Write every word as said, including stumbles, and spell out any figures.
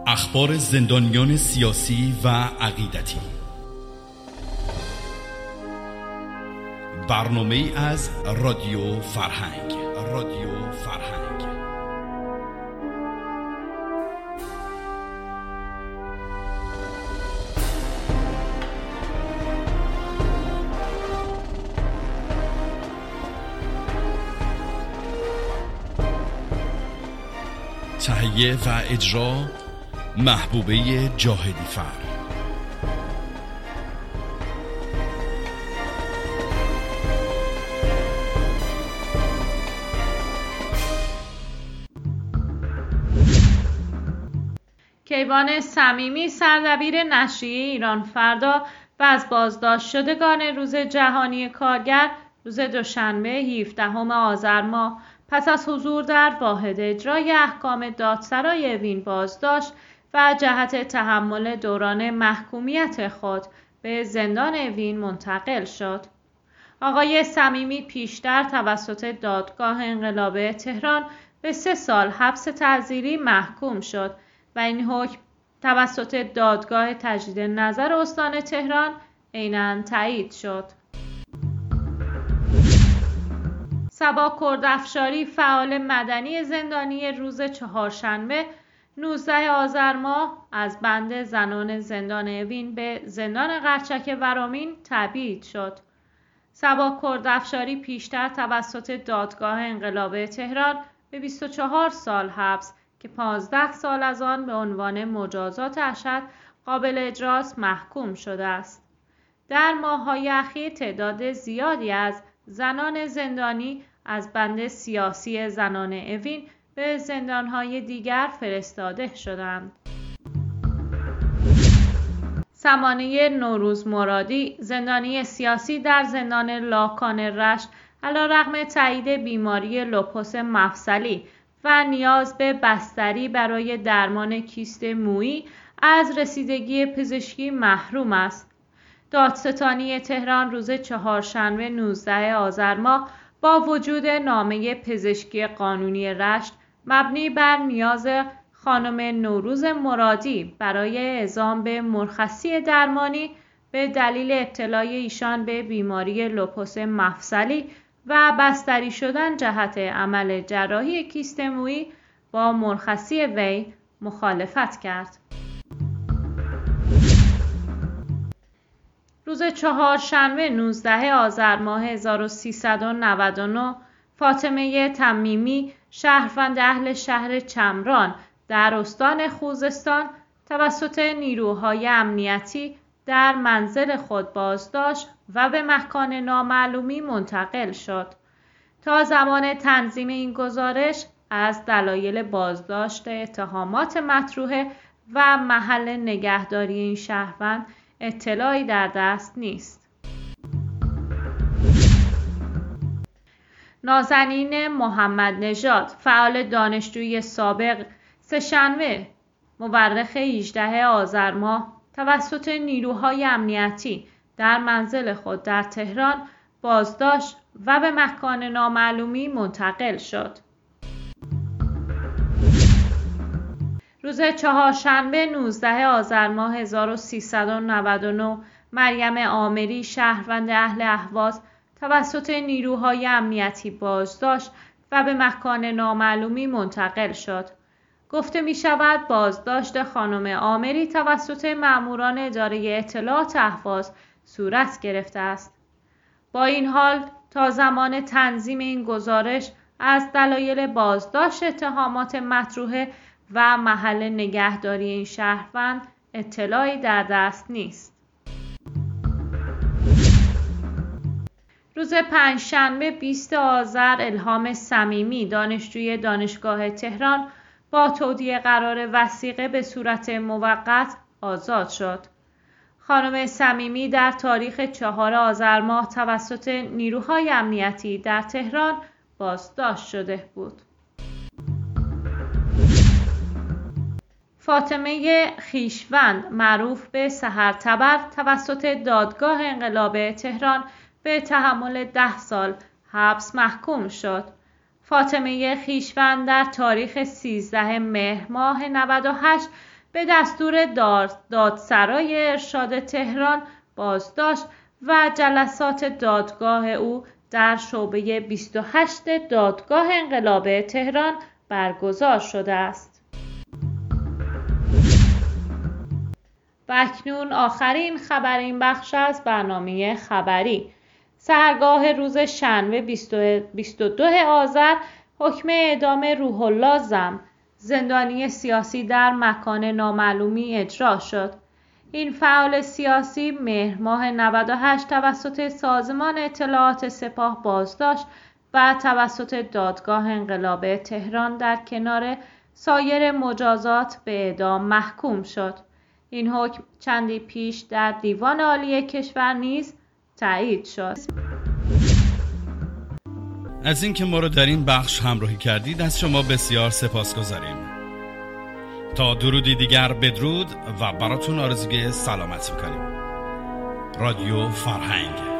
اخبار زندانیان سیاسی و عقیدتی. برنامه‌ای از رادیو فرهنگ. رادیو فرهنگ تهیه و اجرا محبوبه جاهدی فر. کیوان صمیمی، سردبیر نشریه ایران فردا و از بازداشت شدگان روز جهانی کارگر روز دوشنبه هفدهم آذر ماه پس از حضور در واحد اجرای احکام دادسرای اوین بازداشت و جهت تحمل دوران محکومیت خود به زندان اوین منتقل شد. آقای صمیمی پیشتر توسط دادگاه انقلابی تهران به سه سال حبس تعزیری محکوم شد و این حکم توسط دادگاه تجدید نظر استان تهران عیناً تایید شد. صبا کردافشاری، فعال مدنی زندانی روز چهارشنبه نوزدهم آذر ماه از بند زنان زندان اوین به زندان قرچک ورامین تبعید شد. صبا کردافشاری پیشتر توسط دادگاه انقلابی تهران به بیست و چهار سال حبس که پانزده سال از آن به عنوان مجازات اشد قابل اجراست محکوم شده است. در ماه‌های اخیر تعداد زیادی از زنان زندانی از بند سیاسی زنان اوین به زندان‌های دیگر فرستاده شدند. سمانه نوروز مرادی، زندانی سیاسی در زندان لاکان رشت، علیرغم تایید بیماری لوپوس مفصلی و نیاز به بستری برای درمان کیست مویی از رسیدگی پزشکی محروم است. دادستانی تهران روز چهارشنبه نوزدهم آذر ماه با وجود نامه پزشکی قانونی رشت مبنی بر نیاز خانم نوروز مرادی برای اعزام به مرخصی درمانی به دلیل ابتلای ایشان به بیماری لوپوس مفصلی و بستری شدن جهت عمل جراحی کیست مویی با مرخصی وی مخالفت کرد. روز چهارشنبه نوزدهم آذر ماه هزار و سیصد و نود و نه فاطمه تمیمی، شهروند اهل شهر چمران در استان خوزستان توسط نیروهای امنیتی در منزل خود بازداشت و به مکان نامعلومی منتقل شد. تا زمان تنظیم این گزارش از دلایل بازداشت، اتهامات مطروحه و محل نگهداری این شهروند اطلاعی در دست نیست. نازنین محمد نژاد، فعال دانشجوی سابق، سه‌شنبه مورخ هجدهم آذر ماه توسط نیروهای امنیتی در منزل خود در تهران بازداشت و به مکان نامعلومی منتقل شد. روز چهارشنبه نوزدهم آذر ماه هزار و سیصد و نود و نه مریم عامری، شهروند اهل اهواز توسط نیروهای امنیتی بازداشت و به مکان نامعلومی منتقل شد. گفته می شود بازداشت خانم عامری توسط مأموران اداره اطلاعات اهواز صورت گرفته است. با این حال تا زمان تنظیم این گزارش از دلایل بازداشت، اتهامات مطروحه و محل نگهداری این شهروند اطلاعی در دست نیست. روز پنجشنبه بیستم آذر الهام صمیمی، دانشجوی دانشگاه تهران با تودیع قرار وثیقه به صورت موقت آزاد شد. خانم صمیمی در تاریخ چهارم آذر ماه توسط نیروهای امنیتی در تهران بازداشت شده بود. فاطمه خویشوند، معروف به سحرتبر، توسط دادگاه انقلابی تهران به تحمل ده سال حبس محکوم شد. فاطمه خویشوند در تاریخ سیزدهم مهر ماه نود و هشت به دستور دادسرای ارشاد تهران بازداشت و جلسات دادگاه او در شعبه بیست و هشت دادگاه انقلاب تهران برگزار شده است. و اکنون آخرین خبرین بخش از برنامه خبری. سحرگاه روز شنبه بیست و دو آذر حکم اعدام روح الله زم، زندانی سیاسی در مکان نامعلومی اجرا شد. این فعال سیاسی مهر ماه نود و هشت توسط سازمان اطلاعات سپاه بازداشت و توسط دادگاه انقلاب تهران در کنار سایر مجازات به اعدام محکوم شد. این حکم چندی پیش در دیوان عالی کشور نیز تایید شد. از اینکه ما رو در این بخش همراهی کردید از شما بسیار سپاسگزاریم. تا درودی دیگر بدرود و براتون آرزوی سلامت می‌کنیم. رادیو فرهنگ.